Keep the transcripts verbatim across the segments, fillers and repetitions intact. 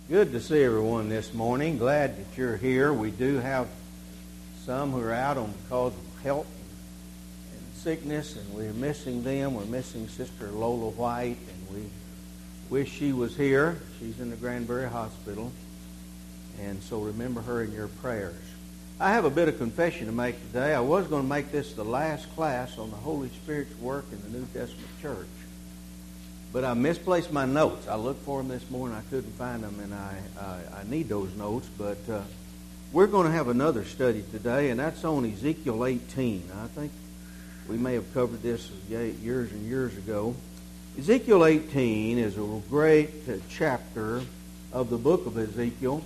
Good to see everyone this morning. Glad that you're here. We do have some who are out on cause of health and sickness, and we're missing them. We're missing Sister Lola White, and we wish she was here. She's in the Granbury Hospital, and so remember her in your prayers. I have a bit of confession to make today. I was going to make this the last class on the Holy Spirit's work in the New Testament church, but I misplaced my notes. I looked for them this morning. I couldn't find them, and I, I, I need those notes. But uh, we're going to have another study today, and that's on Ezekiel eighteen. I think we may have covered this years and years ago. Ezekiel eighteen is a great uh, chapter of the book of Ezekiel,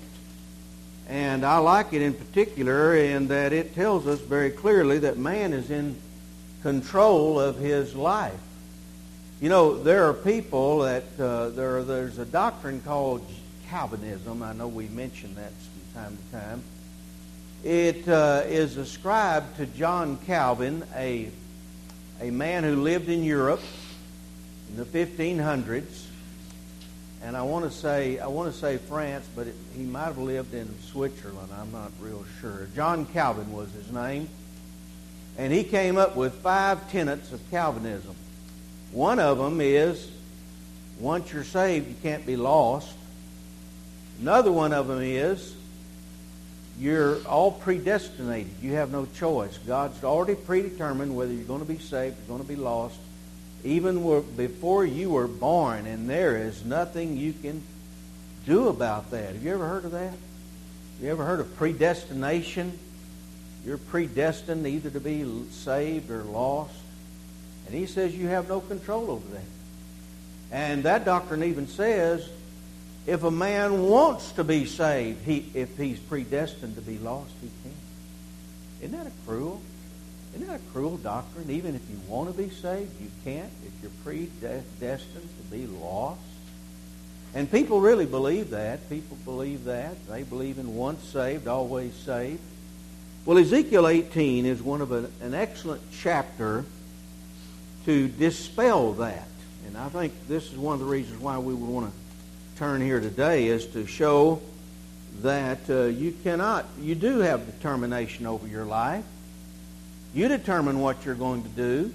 and I like it in particular in that it tells us very clearly that man is in control of his life. You know, there are people that, uh, there. there's a doctrine called Calvinism. I know we mention that from time to time. It uh, is ascribed to John Calvin, a, a man who lived in Europe in the fifteen hundreds. And I want to say, I want to say France, but it, he might have lived in Switzerland. I'm not real sure. John Calvin was his name. And he came up with five tenets of Calvinism. One of them is, once you're saved, you can't be lost. Another one of them is, you're all predestinated. You have no choice. God's already predetermined whether you're going to be saved or going to be lost, even before you were born, and there is nothing you can do about that. Have you ever heard of that? Have you ever heard of predestination? You're predestined either to be saved or lost. And he says you have no control over that. And that doctrine even says if a man wants to be saved, he, if he's predestined to be lost, he can. Isn't that a cruel? Isn't that a cruel doctrine? Even if you want to be saved, you can't if you're predestined to be lost. And people really believe that. People believe that. They believe in once saved, always saved. Well, Ezekiel eighteen is one of a, an excellent chapter to dispel that. And I think this is one of the reasons why we would want to turn here today, is to show that uh, you cannot, you do have determination over your life. You determine what you're going to do.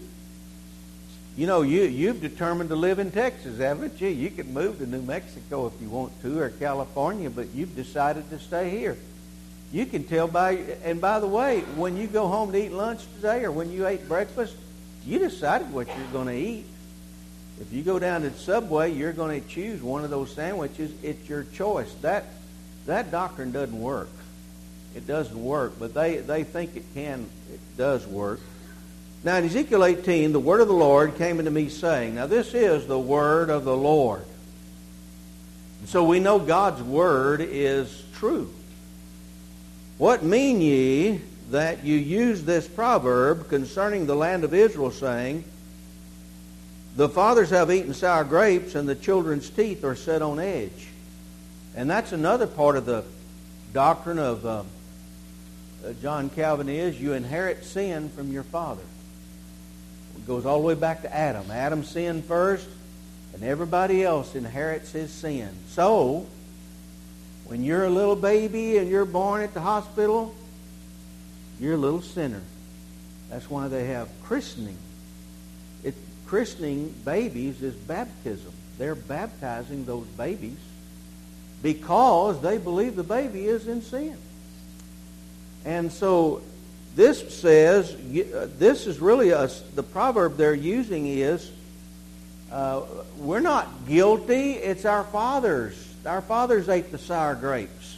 You know, you, you've determined to live in Texas, haven't you? You could move to New Mexico if you want to, or California, but you've decided to stay here. You can tell by, and by the way, when you go home to eat lunch today, or when you ate breakfast, you decided what you're going to eat. If you go down to the Subway, you're going to choose one of those sandwiches. It's your choice. That that doctrine doesn't work. It doesn't work, but they, they think it can. It does work. Now in Ezekiel eighteen, the word of the Lord came unto me saying, now this is the word of the Lord. And so we know God's word is true. What mean ye that you use this proverb concerning the land of Israel, saying, the fathers have eaten sour grapes, and the children's teeth are set on edge? And that's another part of the doctrine of uh, John Calvin, is you inherit sin from your father. It goes all the way back to Adam. Adam sinned first, and everybody else inherits his sin. So, when you're a little baby and you're born at the hospital, you're a little sinner. That's why they have christening. It, christening babies is baptism. They're baptizing those babies because they believe the baby is in sin. And so this says, this is really a, the proverb they're using is, uh, we're not guilty, it's our fathers. Our fathers ate the sour grapes.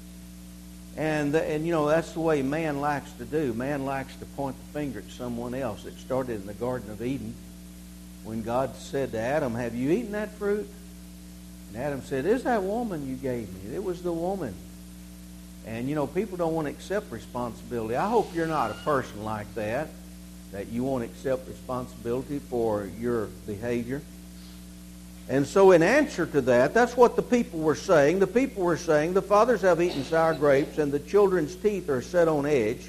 And, and you know, that's the way man likes to do. Man likes to point the finger at someone else. It started in the Garden of Eden when God said to Adam, have you eaten that fruit? And Adam said, is that woman you gave me? It was the woman. And, you know, people don't want to accept responsibility. I hope you're not a person like that, that you won't accept responsibility for your behavior. And so in answer to that, that's what the people were saying. The people were saying, the fathers have eaten sour grapes, and the children's teeth are set on edge.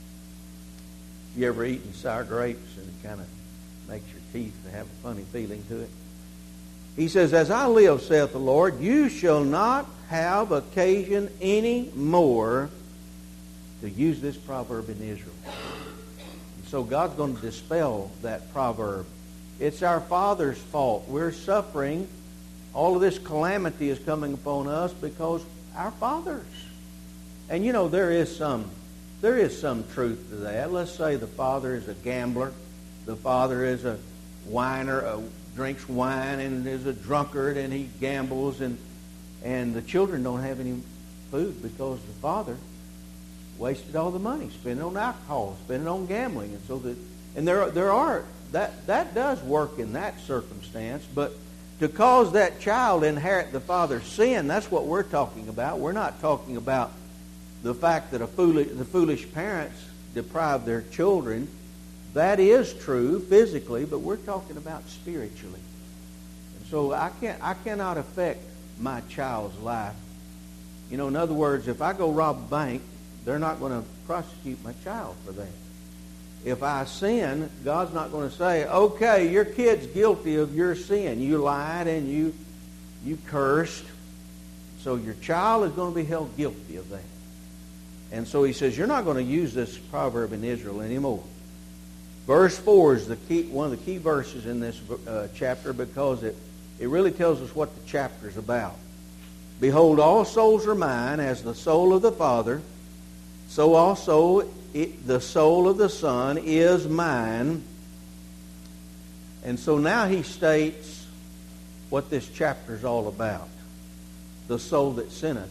You ever eaten sour grapes, and it kind of makes your teeth have a funny feeling to it? He says, as I live, saith the Lord, you shall not have occasion any more to use this proverb in Israel. And so God's going to dispel that proverb. It's our father's fault. We're suffering. All of this calamity is coming upon us because our fathers. And you know, there is some there is some truth to that. Let's say the father is a gambler. The father is a whiner, a, drinks wine and is a drunkard, and he gambles, and and the children don't have any food because the father wasted all the money, spent it on alcohol, spent it on gambling, and so that and there there are that that does work in that circumstance, but to cause that child to inherit the father's sin, that's what we're talking about. We're not talking about the fact that a foolish, the foolish parents deprive their children. That is true physically, but we're talking about spiritually. And so I can't I cannot affect my child's life. You know, in other words, if I go rob a bank, they're not going to prosecute my child for that. If I sin, God's not going to say, okay, your kid's guilty of your sin. You lied and you you cursed. So your child is going to be held guilty of that. And so he says, you're not going to use this proverb in Israel anymore. Verse four is the key, one of the key verses in this uh, chapter, because it, it really tells us what the chapter is about. Behold, all souls are mine, as the soul of the Father, so also it, the soul of the Son is mine. And so now he states what this chapter is all about. The soul that sinneth,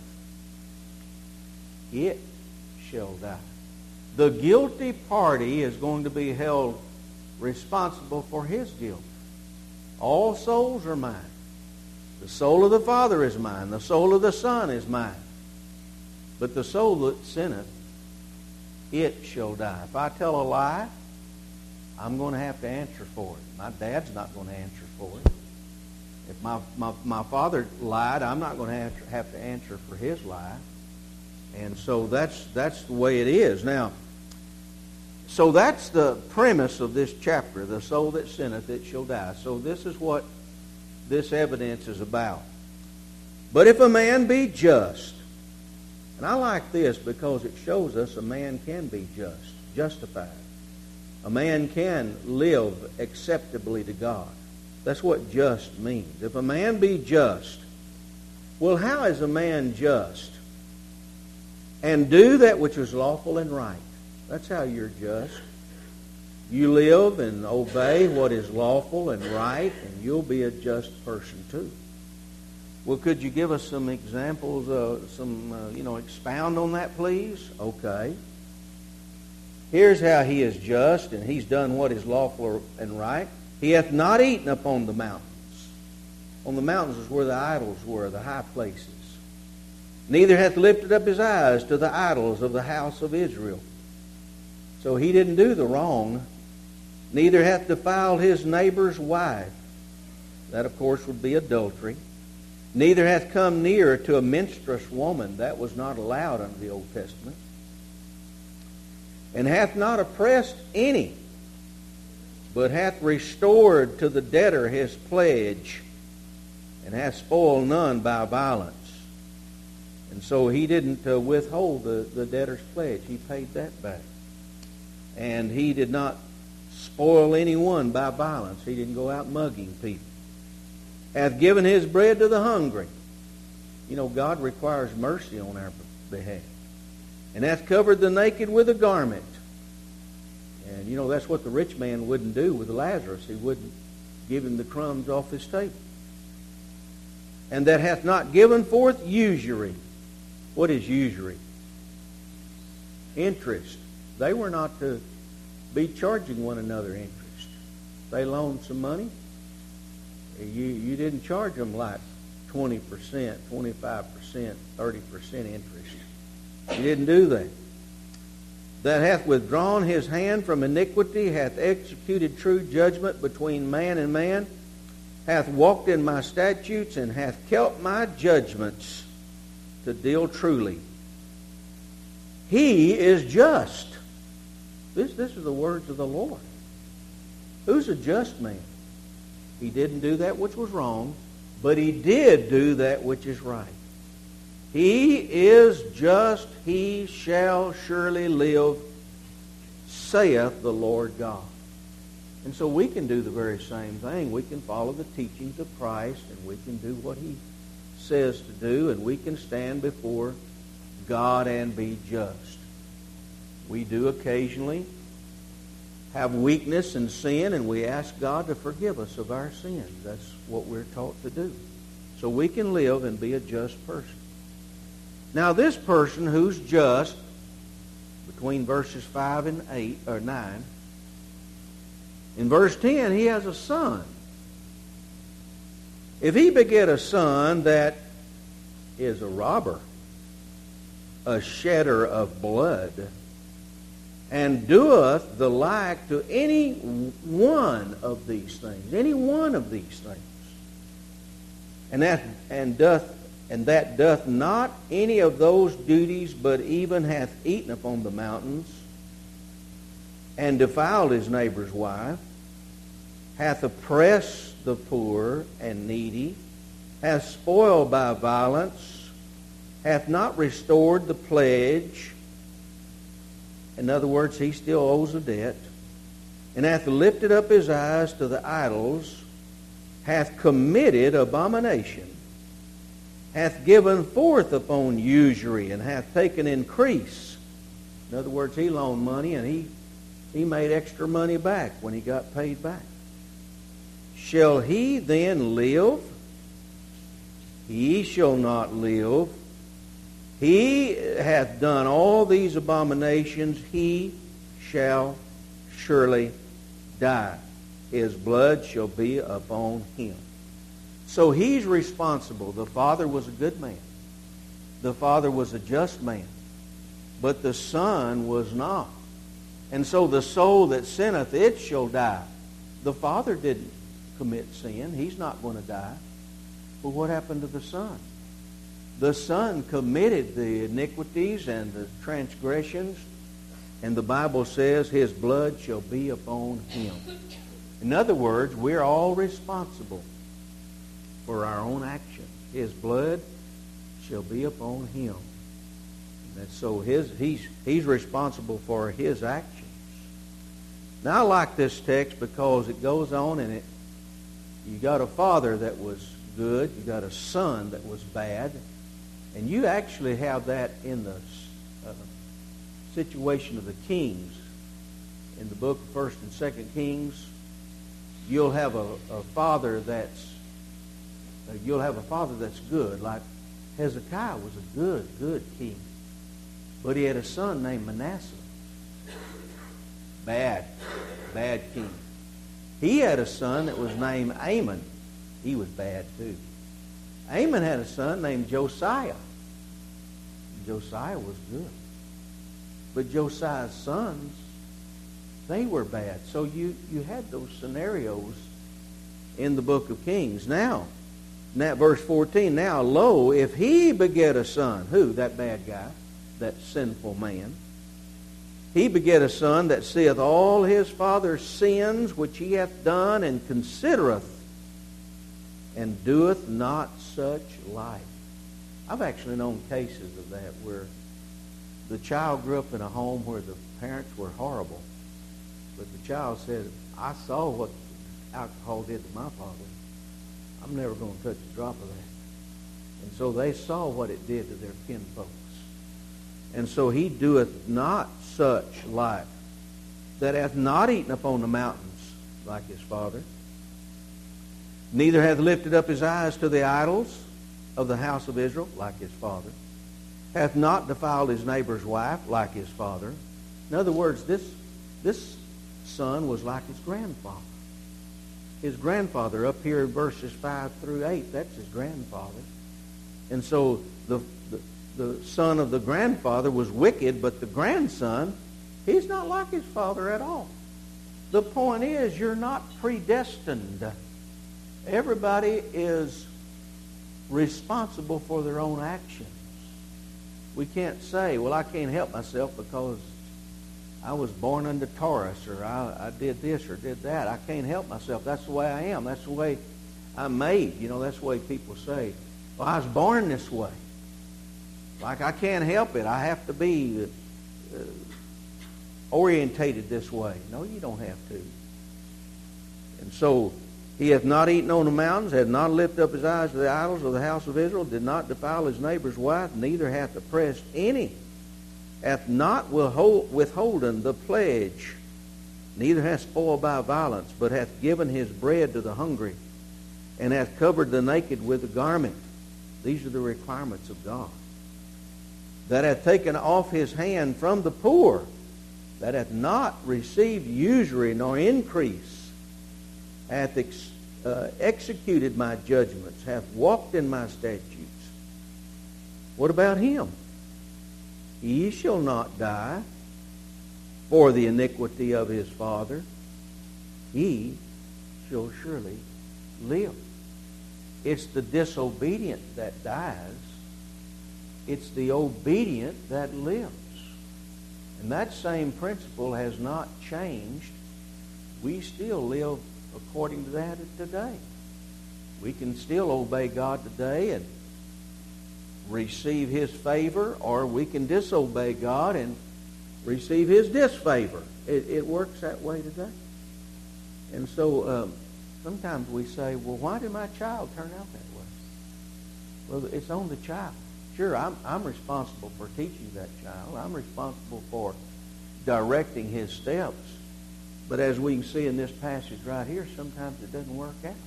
it shall die. The guilty party is going to be held responsible for his guilt. All souls are mine. The soul of the Father is mine. The soul of the Son is mine. But the soul that sinneth, it shall die. If I tell a lie, I'm going to have to answer for it. My dad's not going to answer for it. If my, my, my father lied, I'm not going to have to, have to answer for his lie. And so that's that's the way it is. Now, so that's the premise of this chapter. The soul that sinneth, it shall die. So this is what this evidence is about. But if a man be just, and I like this because it shows us a man can be just, justified. A man can live acceptably to God. That's what just means. If a man be just, well, how is a man just? And do that which is lawful and right. That's how you're just. You live and obey what is lawful and right, and you'll be a just person too. Well, could you give us some examples, uh, some, uh, you know, expound on that, please? Okay. Here's how he is just, and he's done what is lawful and right. He hath not eaten upon the mountains. On the mountains is where the idols were, the high places. Neither hath lifted up his eyes to the idols of the house of Israel. So he didn't do the wrong. Neither hath defiled his neighbor's wife. That, of course, would be adultery. Neither hath come near to a menstruous woman. That was not allowed under the Old Testament. And hath not oppressed any, but hath restored to the debtor his pledge, and hath spoiled none by violence. And so he didn't uh, withhold the, the debtor's pledge. He paid that back. And he did not spoil anyone by violence. He didn't go out mugging people. Hath given his bread to the hungry. You know, God requires mercy on our behalf. And hath covered the naked with a garment. And, you know, that's what the rich man wouldn't do with Lazarus. He wouldn't give him the crumbs off his table. And that hath not given forth usury. What is usury? Interest. They were not to be charging one another interest. They loaned some money. You, you didn't charge them like twenty percent, twenty-five percent, thirty percent interest. You didn't do that. That hath withdrawn his hand from iniquity, hath executed true judgment between man and man, hath walked in my statutes, and hath kept my judgments to deal truly. He is just. This, this is the words of the Lord. Who's a just man? He didn't do that which was wrong, but he did do that which is right. He is just, he shall surely live, saith the Lord God. And so we can do the very same thing. We can follow the teachings of Christ, and we can do what he says to do, and we can stand before God and be just. We do occasionally have weakness and sin, and we ask God to forgive us of our sins. That's what we're taught to do. So we can live and be a just person. Now this person who's just, between verses five and eight, or nine, in verse ten, he has a son. If he beget a son that is a robber, a shedder of blood, and doeth the like to any one of these things, any one of these things, and that and doth and that doth not any of those duties, but even hath eaten upon the mountains, and defiled his neighbor's wife, hath oppressed the poor and needy, hath spoiled by violence, hath not restored the pledge. In other words, he still owes a debt, and hath lifted up his eyes to the idols, hath committed abomination, hath given forth upon usury, and hath taken increase. In other words, he loaned money, and he, he made extra money back when he got paid back. Shall he then live? He shall not live. He hath done all these abominations. He shall surely die. His blood shall be upon him. So he's responsible. The father was a good man. The father was a just man. But the son was not. And so the soul that sinneth, it shall die. The father didn't commit sin. He's not going to die. But what happened to the son? The son committed the iniquities and the transgressions, and the Bible says his blood shall be upon him. In other words, we're all responsible for our own actions. His blood shall be upon him. And so his, he's, he's responsible for his actions. Now I like this text because it goes on, and it you got a father that was good, you got a son that was bad, and you actually have that in the uh, situation of the kings. In the book of First and Second Kings, you'll have a, a father that's uh, you'll have a father that's good, like Hezekiah was a good, good king, but he had a son named Manasseh. Bad, bad king. He had a son that was named Amon. He was bad too. Amon had a son named Josiah. Josiah was good. But Josiah's sons, they were bad. So you, you had those scenarios in the book of Kings. Now, now, verse fourteen, now, lo, if he beget a son, who? That bad guy, that sinful man. He beget a son that seeth all his father's sins which he hath done, and considereth, and doeth not such like. I've actually known cases of that where the child grew up in a home where the parents were horrible. But the child said, I saw what alcohol did to my father. I'm never going to touch a drop of that. And so they saw what it did to their kinfolks. And so he doeth not such like, that hath not eaten upon the mountains like his father, neither hath lifted up his eyes to the idols of the house of Israel, like his father, hath not defiled his neighbor's wife, like his father. In other words, this, this son was like his grandfather. His grandfather, up here in verses five through eight, that's his grandfather. And so the, the, the son of the grandfather was wicked, but the grandson, he's not like his father at all. The point is, you're not predestined. Everybody is responsible for their own actions. We can't say, well, I can't help myself because I was born under Taurus, or I, I did this or did that. I can't help myself. That's the way I am. That's the way I'm made. You know, that's the way people say, well, I was born this way. Like I can't help it. I have to be uh, orientated this way. No, you don't have to. And so, he hath not eaten on the mountains, hath not lifted up his eyes to the idols of the house of Israel, did not defile his neighbor's wife, neither hath oppressed any, hath not withhold, withholden the pledge, neither hath spoiled by violence, but hath given his bread to the hungry, and hath covered the naked with a garment. These are the requirements of God. That hath taken off his hand from the poor, that hath not received usury nor increase, hath ex, uh, executed my judgments, hath walked in my statutes. What about him? He shall not die for the iniquity of his father. He shall surely live. It's the disobedient that dies. It's the obedient that lives. And that same principle has not changed. We still live according to that today. We can still obey God today and receive His favor, or we can disobey God and receive His disfavor. It, it works that way today. And so um, sometimes we say, well, why did my child turn out that way? Well, it's on the child. Sure, I'm, I'm responsible for teaching that child. I'm responsible for directing his steps. But as we can see in this passage right here, sometimes it doesn't work out.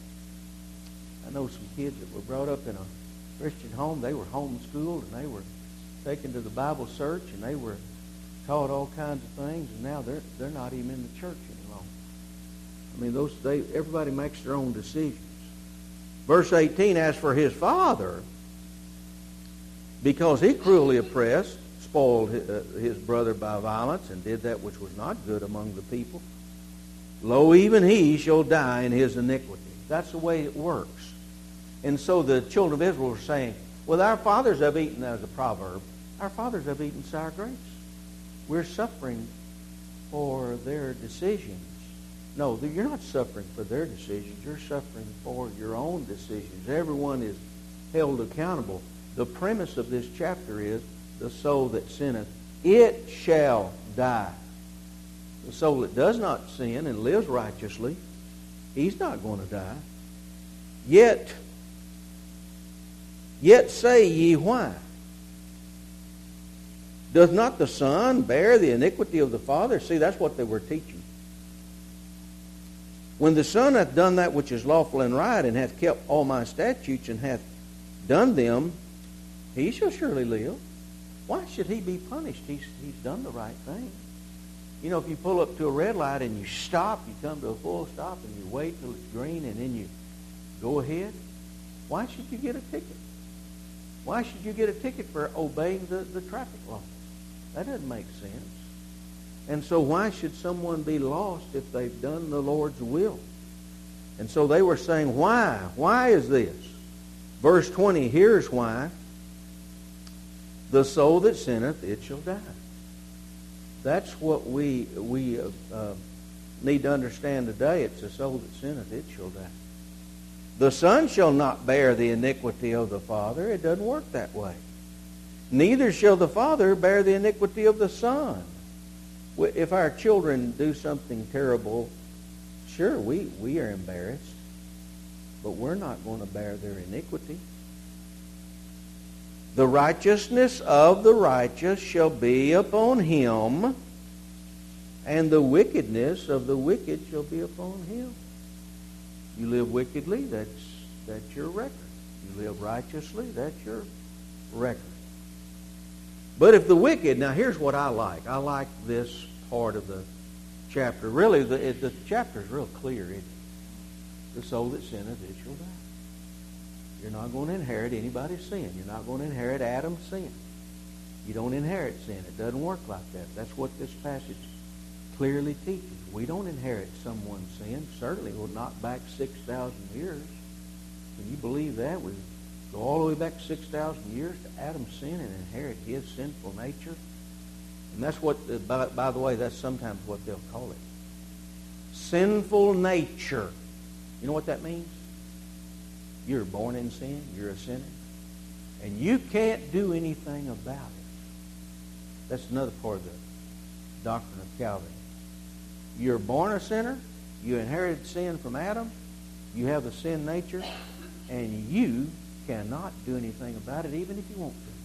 I know some kids that were brought up in a Christian home. They were homeschooled, and they were taken to the Bible search, and they were taught all kinds of things, and now they're they're not even in the church any longer. I mean, those they everybody makes their own decisions. Verse eighteen, as for his father, because he cruelly oppressed, spoiled his brother by violence, and did that which was not good among the people, lo, even he shall die in his iniquity. That's the way it works. And so the children of Israel are saying, well, our fathers have eaten, as a proverb, our fathers have eaten sour grapes. We're suffering for their decisions. No, you're not suffering for their decisions. You're suffering for your own decisions. Everyone is held accountable. The premise of this chapter is, the soul that sinneth, it shall die. The soul that does not sin and lives righteously, he's not going to die. Yet, yet say ye why? Doth not the Son bear the iniquity of the Father? See, that's what they were teaching. When the Son hath done that which is lawful and right, and hath kept all my statutes, and hath done them, he shall surely live. Why should he be punished? He's, he's done the right thing. You know, if you pull up to a red light and you stop, you come to a full stop, and you wait till it's green, and then you go ahead, why should you get a ticket? Why should you get a ticket for obeying the, the traffic law? That doesn't make sense. And so why should someone be lost if they've done the Lord's will? And so they were saying, why? Why is this? Verse twenty, here's why. The soul that sinneth, it shall die. That's what we we uh, uh, need to understand today. It's the soul that sinneth, it shall die. The Son shall not bear the iniquity of the Father. It doesn't work that way. Neither shall the Father bear the iniquity of the Son. If our children do something terrible, sure, we, we are embarrassed, but we're not going to bear their iniquity. The righteousness of the righteous shall be upon him, and the wickedness of the wicked shall be upon him. You live wickedly, that's, that's your record. You live righteously, that's your record. But if the wicked, now here's what I like. I like this part of the chapter. Really, the, it, the chapter is real clear. It, the soul that sinneth, it shall die. You're not going to inherit anybody's sin. You're not going to inherit Adam's sin. You don't inherit sin. It doesn't work like that. That's what this passage clearly teaches. We don't inherit someone's sin. Certainly not back six thousand years. Can you believe that? We go all the way back six thousand years to Adam's sin and inherit his sinful nature. And that's what, by, by the way, that's sometimes what they'll call it. Sinful nature. You know what that means? You're born in sin. You're a sinner. And you can't do anything about it. That's another part of the doctrine of Calvin. You're born a sinner. You inherited sin from Adam. You have the sin nature. And you cannot do anything about it, even if you want to.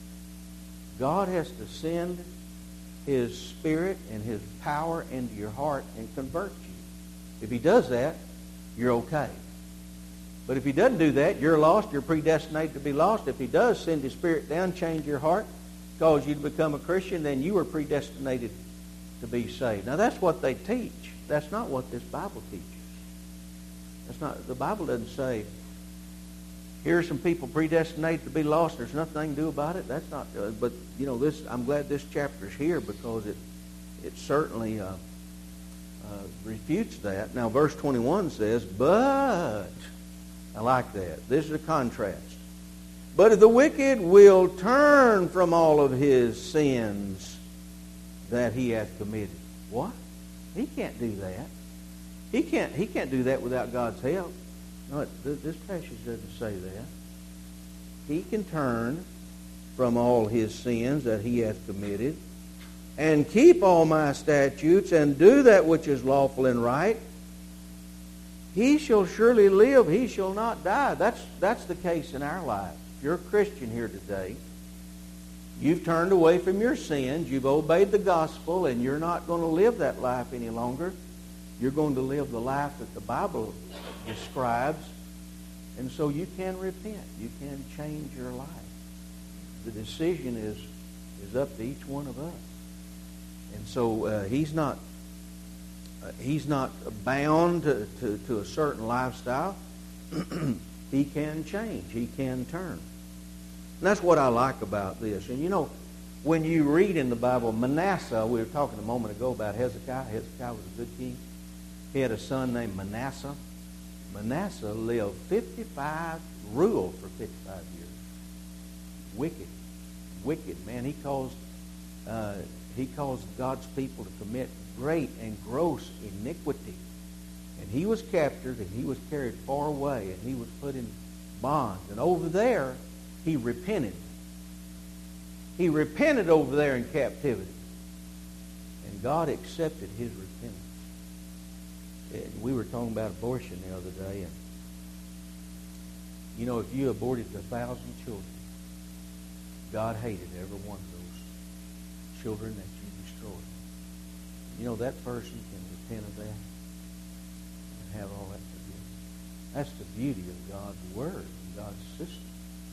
God has to send His Spirit and His power into your heart and convert you. If He does that, you're okay. But if He doesn't do that, you're lost. You're predestinated to be lost. If He does send His Spirit down, change your heart, cause you to become a Christian, then you are predestinated to be saved. Now that's what they teach. That's not what this Bible teaches. That's not. The Bible doesn't say, here are some people predestinated to be lost. There's nothing they can do about it. That's not. Uh, but you know, this. I'm glad this chapter's here because it, it certainly uh, uh, refutes that. Now, verse twenty-one says, "But." I like that. This is a contrast. But the wicked will turn from all of his sins that he hath committed. What? He can't do that. He can't. He can't do that without God's help. No, this passage doesn't say that. He can turn from all his sins that he hath committed, and keep all my statutes, and do that which is lawful and right. He shall surely live, he shall not die. That's, that's the case in our lives. If you're a Christian here today, you've turned away from your sins, you've obeyed the gospel, and you're not going to live that life any longer. You're going to live the life that the Bible describes, and so you can repent. You can change your life. The decision is, is up to each one of us. And so uh, he's not Uh, he's not bound to, to, to a certain lifestyle. He can change. He can turn. And that's what I like about this. And you know, when you read in the Bible, Manasseh, we were talking a moment ago about Hezekiah. Hezekiah was a good king. He had a son named Manasseh. Manasseh lived fifty-five, ruled for fifty-five years. Wicked. Wicked, man. He caused, uh, he caused God's people to commit great and gross iniquity. And he was captured and he was carried far away and he was put in bonds. And over there, he repented. He repented over there in captivity. And God accepted his repentance. And we were talking about abortion the other day. And you know, if you aborted a thousand children, God hated every one of those children that you destroyed. You know, that person can repent of that and have all that forgiveness. That's the beauty of God's Word and God's system.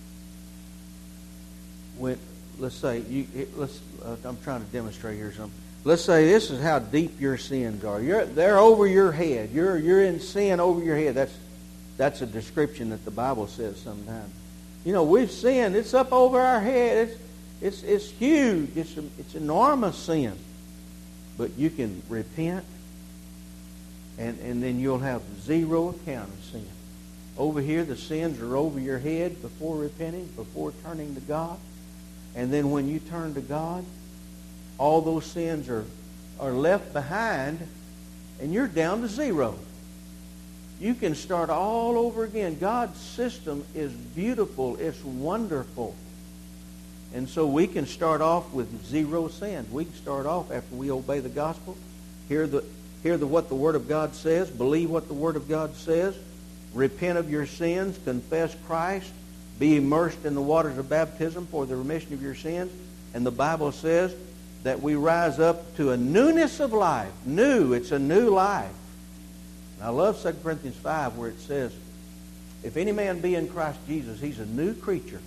When, let's say, you, it, let's, uh, I'm trying to demonstrate here something. Let's say this is how deep your sins are. You're, they're over your head. You're, you're in sin over your head. That's, that's a description that the Bible says sometimes. You know, we've sinned. It's up over our head. It's, it's, it's huge. It's, a, it's enormous sin. But you can repent, and, and then you'll have zero account of sin. Over here, the sins are over your head before repenting, before turning to God. And then when you turn to God, all those sins are, are left behind, and you're down to zero. You can start all over again. God's system is beautiful. It's wonderful. And so we can start off with zero sins. We can start off after we obey the gospel, hear the hear the what the Word of God says, believe what the Word of God says, repent of your sins, confess Christ, be immersed in the waters of baptism for the remission of your sins. And the Bible says that we rise up to a newness of life. New. It's a new life. And I love Second Corinthians five where it says, if any man be in Christ Jesus, he's a new creature.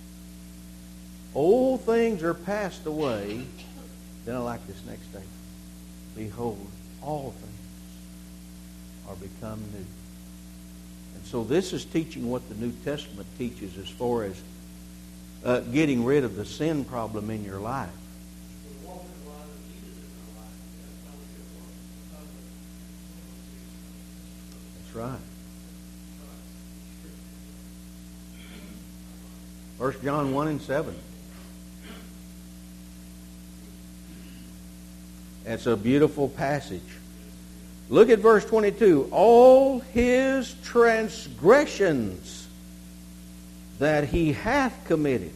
Old things are passed away. Then I like this next statement. Behold, all things are become new. And so this is teaching what the New Testament teaches as far as uh, getting rid of the sin problem in your life. That's right. First John one and seven. That's a beautiful passage. Look at verse twenty-two. All his transgressions that he hath committed,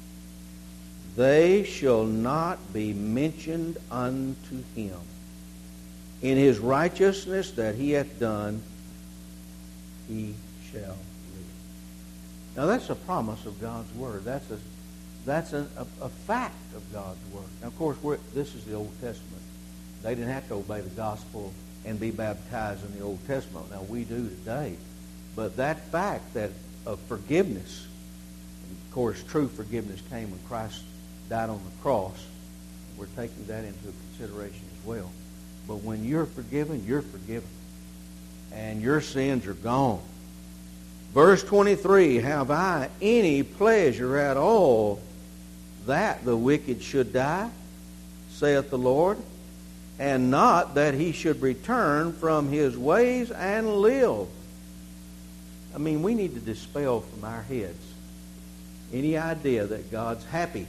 they shall not be mentioned unto him. In his righteousness that he hath done, he shall live. Now that's a promise of God's Word. That's a that's a, a, a fact of God's Word. Now, of course, we're, this is the Old Testament. They didn't have to obey the gospel and be baptized in the Old Testament. Now, we do today. But that fact that of forgiveness, and of course, true forgiveness came when Christ died on the cross. We're taking that into consideration as well. But when you're forgiven, you're forgiven. And your sins are gone. Verse twenty-three, have I any pleasure at all that the wicked should die, saith the Lord, and not that he should return from his ways and live. I mean, we need to dispel from our heads any idea that God's happy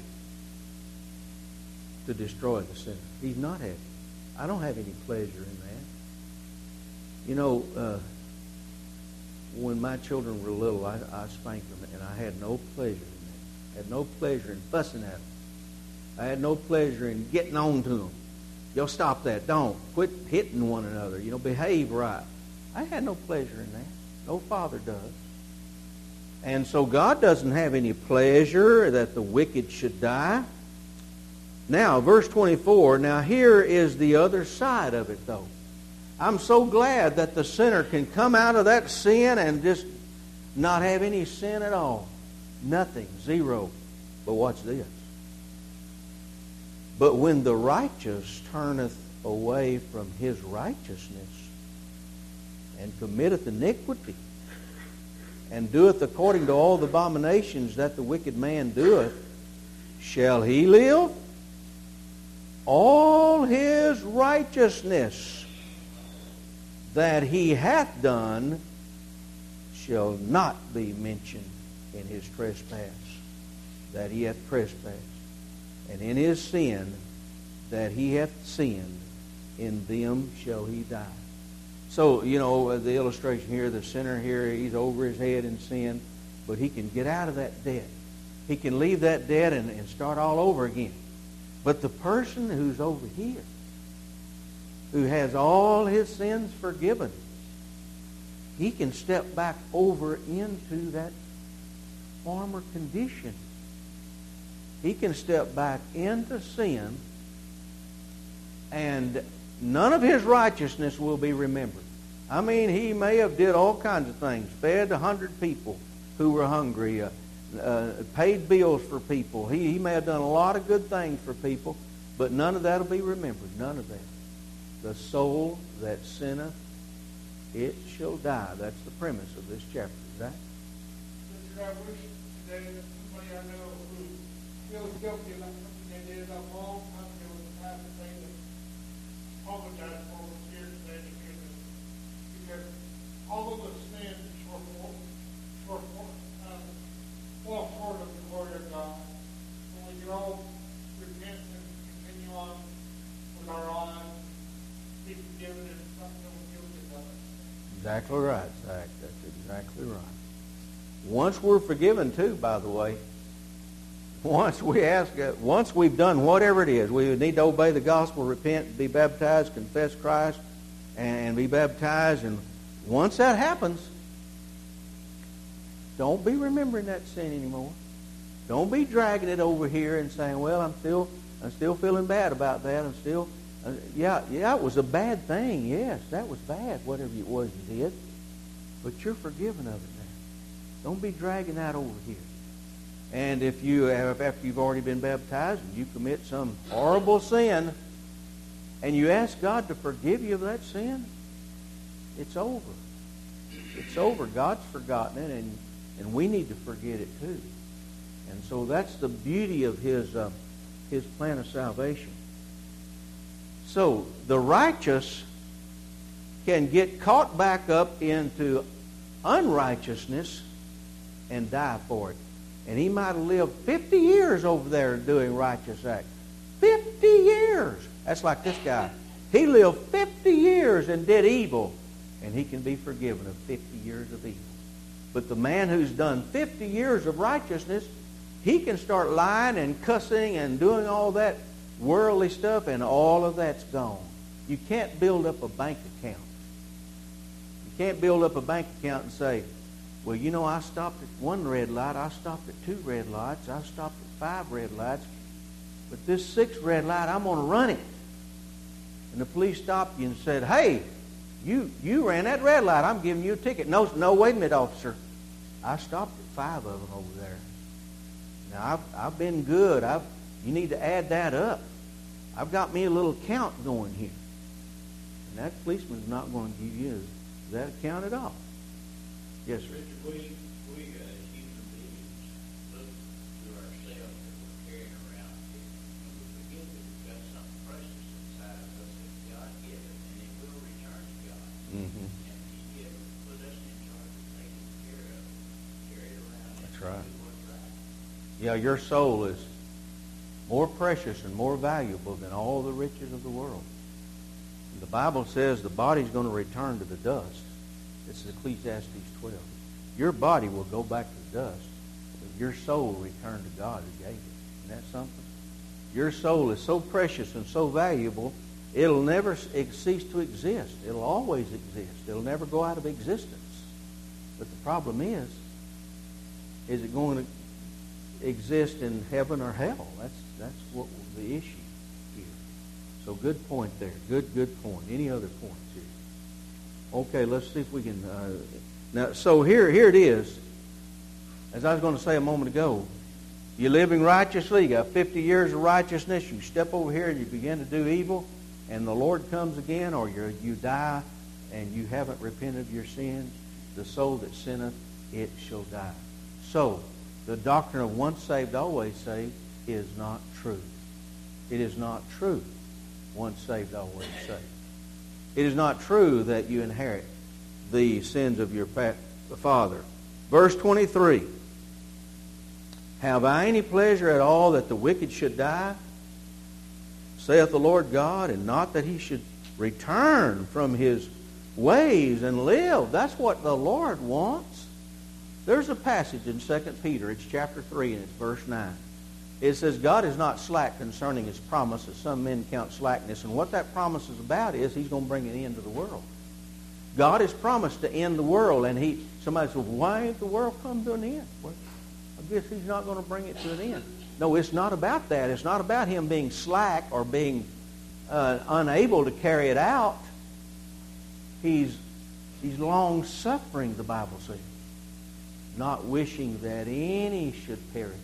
to destroy the sinner. He's not happy. I don't have any pleasure in that. You know, uh, when my children were little, I, I spanked them, and I had no pleasure in that. I had no pleasure in fussing at them. I had no pleasure in getting on to them. Y'all stop that. Don't. Quit hitting one another. You know, behave right. I had no pleasure in that. No father does. And so God doesn't have any pleasure that the wicked should die. Now, verse twenty-four, now here is the other side of it, though. I'm so glad that the sinner can come out of that sin and just not have any sin at all. Nothing. Zero. But watch this. But when the righteous turneth away from his righteousness and committeth iniquity and doeth according to all the abominations that the wicked man doeth, shall he live? All his righteousness that he hath done shall not be mentioned in his trespass, that he hath trespassed, and in his sin that he hath sinned, in them shall he die. So, you know, the illustration here, the sinner here, he's over his head in sin, but he can get out of that debt. He can leave that debt and, and start all over again. But the person who's over here, who has all his sins forgiven, he can step back over into that former condition. He can step back into sin, and none of his righteousness will be remembered. I mean, he may have did all kinds of things, fed a hundred people who were hungry, uh, uh, paid bills for people. He, he may have done a lot of good things for people, but none of that will be remembered. None of that. The soul that sinneth, it shall die. That's the premise of this chapter. Is that? Sister, I wish today that somebody I know who feels guilty about something they did a long time ago in the past, that they would apologize for was here today to hear this. Because all of the sins short, short, um, fall short of the glory of God. So we can all repent and continue on with our lives, be forgiven and something that we're guilty of. Exactly right, Zach. That's exactly right. Once we're forgiven, too, by the way, once we ask, once we've done whatever it is, we need to obey the gospel, repent, be baptized, confess Christ, and be baptized. And once that happens, don't be remembering that sin anymore. Don't be dragging it over here and saying, "Well, I'm still, I'm still feeling bad about that. I'm still, uh, yeah, yeah, it was a bad thing. Yes, that was bad. Whatever it was you did, but you're forgiven of it now. Don't be dragging that over here." And if you have, after you've already been baptized, and you commit some horrible sin, and you ask God to forgive you of that sin, it's over. It's over. God's forgotten it, and, and we need to forget it too. And so that's the beauty of His uh, His plan of salvation. So the righteous can get caught back up into unrighteousness and die for it. And he might have lived fifty years over there doing righteous acts. fifty years! That's like this guy. He lived fifty years and did evil, and he can be forgiven of fifty years of evil. But the man who's done fifty years of righteousness, he can start lying and cussing and doing all that worldly stuff, and all of that's gone. You can't build up a bank account. You can't build up a bank account and say, well, you know, I stopped at one red light, I stopped at two red lights, I stopped at five red lights, but this sixth red light, I'm going to run it. And the police stopped you and said, hey, you you ran that red light, I'm giving you a ticket. No, no, wait a minute, officer. I stopped at five of them over there. Now, I've, I've been good. I've, you need to add that up. I've got me a little count going here. And that policeman's not going to give you that account at all. Yes, sir. Richard, we, we uh, as human beings look to ourselves that we're carrying around here, and we forget that we've got something precious inside of us that God given, and it will return to God. Mm-hmm. And He given, put us in charge of taking care of it, carry it around. That's and right. do what's right. Yeah, your soul is more precious and more valuable than all the riches of the world. And the Bible says the body's going to return to the dust. This is Ecclesiastes twelve. Your body will go back to the dust, but your soul will return to God who gave it. Isn't that something? Your soul is so precious and so valuable, it'll never cease to exist. It'll always exist. It'll never go out of existence. But the problem is, is it going to exist in heaven or hell? That's that's what the issue here. So good point there. Good, good point. Any other points here? Okay, let's see if we can. Uh, now, so here, here it is. As I was going to say a moment ago, you're living righteously. You got fifty years of righteousness. You step over here and you begin to do evil, and the Lord comes again, or you you die, and you haven't repented of your sins. The soul that sinneth, it shall die. So, the doctrine of once saved, always saved is not true. It is not true. Once saved, always saved. It is not true that you inherit the sins of your father. Verse twenty-three. Have I any pleasure at all that the wicked should die? Saith the Lord God, and not that he should return from his ways and live. That's what the Lord wants. There's a passage in Second Peter. It's chapter three and it's verse nine. It says, God is not slack concerning his promise, as some men count slackness. And what that promise is about is he's going to bring an end to the world. God has promised to end the world. And he somebody says, well, why ain't the world come to an end? Well, I guess he's not going to bring it to an end. No, it's not about that. It's not about him being slack or being uh, unable to carry it out. He's, he's long-suffering, the Bible says, not wishing that any should perish,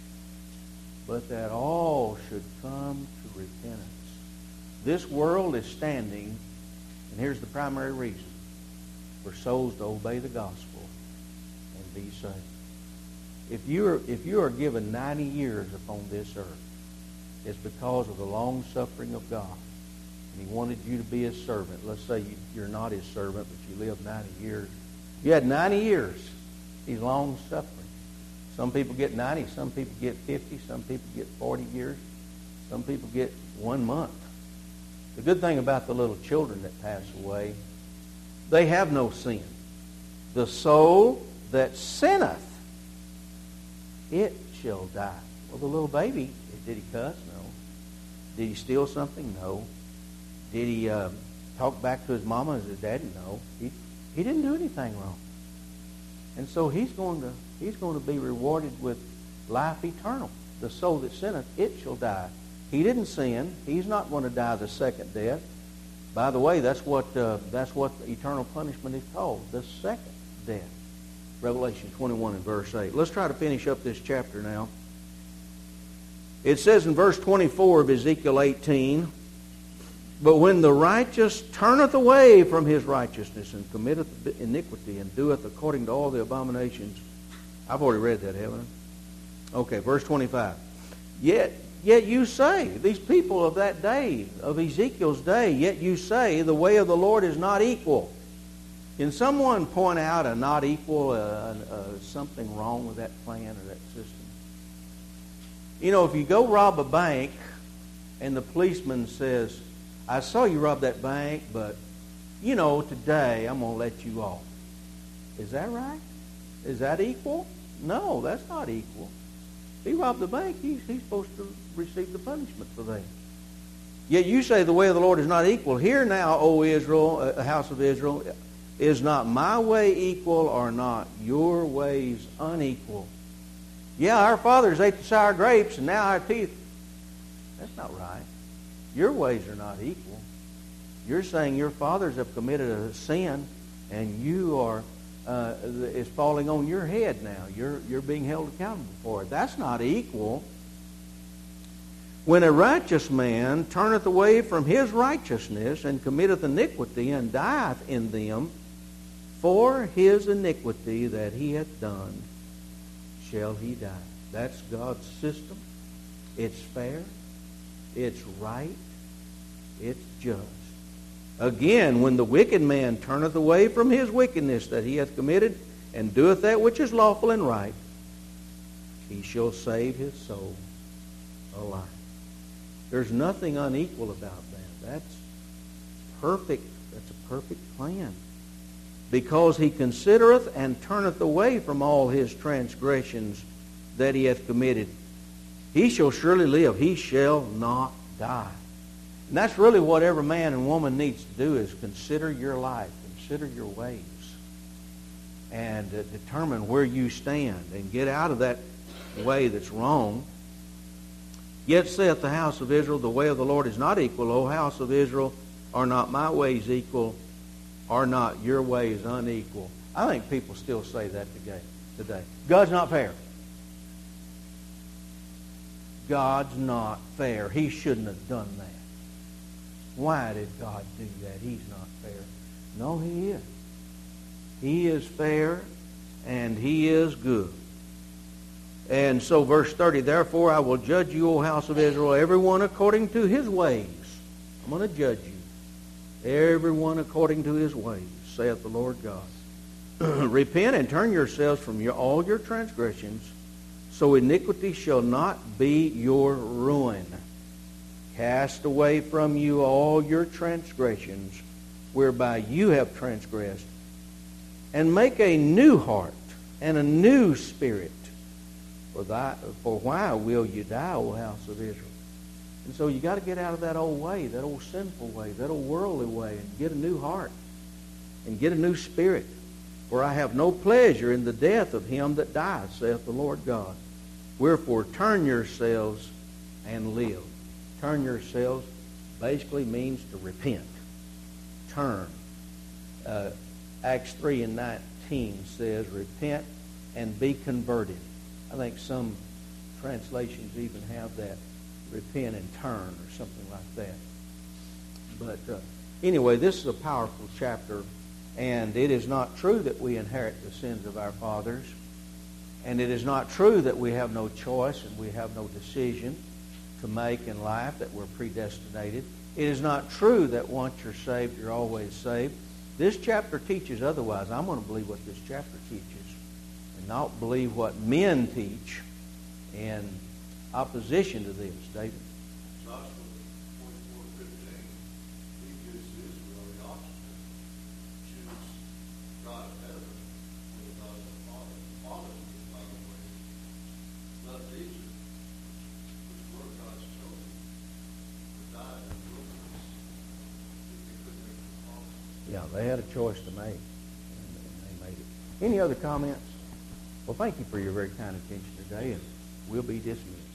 but that all should come to repentance. This world is standing, and here's the primary reason, for souls to obey the gospel and be saved. If you are, if you are given ninety years upon this earth, it's because of the long suffering of God. And he wanted you to be his servant. Let's say you, you're not his servant, but you lived ninety years. You had ninety years. He's long suffering. Some people get ninety, some people get fifty, some people get forty years, some people get one month. The good thing about the little children that pass away, they have no sin. The soul that sinneth, it shall die. Well, the little baby, did he cuss? No. Did he steal something? No. Did he uh, talk back to his mama as his daddy? No. He, he didn't do anything wrong. And so he's going to he's going to be rewarded with life eternal. The soul that sinneth, it shall die. He didn't sin. He's not going to die the second death. By the way, that's what uh, that's what the eternal punishment is called, the second death. Revelation twenty-one and verse eight. Let's try to finish up this chapter now. It says in verse twenty-four of Ezekiel eighteen, but when the righteous turneth away from his righteousness and committeth iniquity and doeth according to all the abominations. I've already read that, haven't I? Okay, verse twenty-five. Yet, yet you say, these people of that day, of Ezekiel's day, yet you say, the way of the Lord is not equal. Can someone point out a not equal, uh, uh, something wrong with that plan or that system? You know, if you go rob a bank and the policeman says, I saw you rob that bank, but, you know, today I'm going to let you off. Is that right? Is that equal? No, that's not equal. He robbed the bank. He's, he's supposed to receive the punishment for that. Yet you say the way of the Lord is not equal. Hear now, O Israel, uh, house of Israel, is not my way equal, or not your ways unequal? Yeah, our fathers ate the sour grapes, and now our teeth. That's not right. Your ways are not equal. You're saying your fathers have committed a sin, and you are uh, it's falling on your head now. You're you're being held accountable for it. That's not equal. When a righteous man turneth away from his righteousness and committeth iniquity and dieth in them, for his iniquity that he hath done shall he die. That's God's system. It's fair. It's right. It's just. Again, when the wicked man turneth away from his wickedness that he hath committed, and doeth that which is lawful and right, he shall save his soul alive. There's nothing unequal about that. That's perfect. That's a perfect plan. Because he considereth and turneth away from all his transgressions that he hath committed, he shall surely live. He shall not die. And that's really what every man and woman needs to do, is consider your life, consider your ways, and uh, determine where you stand and get out of that way that's wrong. Yet saith the house of Israel, the way of the Lord is not equal. O house of Israel, are not my ways equal? Are not your ways unequal? I think people still say that today. God's not fair. God's not fair. He shouldn't have done that. Why did God do that? He's not fair. No, He is. He is fair, and He is good. And so verse thirty, therefore I will judge you, O house of Israel, everyone according to his ways. I'm going to judge you. Everyone according to his ways, saith the Lord God. Repent and turn yourselves from your, all your transgressions, so iniquity shall not be your ruin. Cast away from you all your transgressions, whereby you have transgressed, and make a new heart and a new spirit. For, thy, for why will you die, O house of Israel? And so you got to get out of that old way, that old sinful way, that old worldly way, and get a new heart and get a new spirit. For I have no pleasure in the death of him that dieth, saith the Lord God. Wherefore turn yourselves and live. Turn yourselves basically means to repent. Turn. Uh, Acts three and nineteen says, repent and be converted. I think some translations even have that, repent and turn, or something like that. But uh, anyway, this is a powerful chapter, and it is not true that we inherit the sins of our fathers, and it is not true that we have no choice and we have no decision to make in life, that we're predestinated. It is not true that once you're saved, you're always saved. This chapter teaches otherwise. I'm going to believe what this chapter teaches, and not believe what men teach in opposition to this. David? Joshua twenty-four fifteen, he gives Israel the option to choose God of heaven or the God of the Father. The Father is, by the way, left Egypt, which were God's children, to die in the wilderness if they couldn't make the promise. Yeah, they had a choice to make, and they made it. Any other comments? Well, thank you for your very kind attention today, and we'll be dismissed.